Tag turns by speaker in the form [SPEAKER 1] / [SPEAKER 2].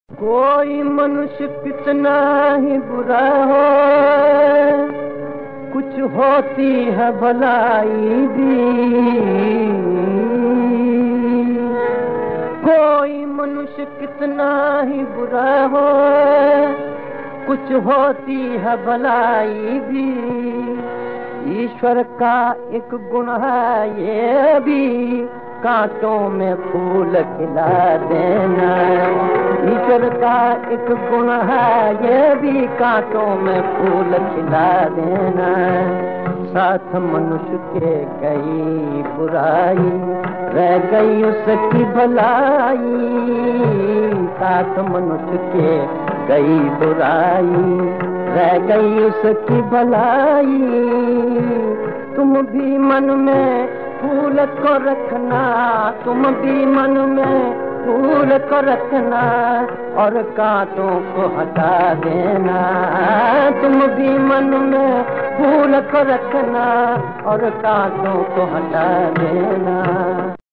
[SPEAKER 1] कोई मनुष्य कितना ही बुरा हो, कुछ होती है भलाई भी। कोई मनुष्य कितना ही बुरा हो, कुछ होती है भलाई भी। ईश्वर का एक गुण है ये भी, कांटों में फूल खिला देना। ईश्वर का एक गुण है ये भी, कांटों में फूल खिला देना। साथ मनुष्य के कई बुराई, रह गई उसकी भलाई। साथ मनुष्य के कई बुराई, रह गई उसकी भलाई। तुम भी मन में फूल को रखना, तुम भी मन में फूल को रखना, और कांटों को हटा देना। तुम भी मन में फूल को रखना, और कांटों को हटा देना।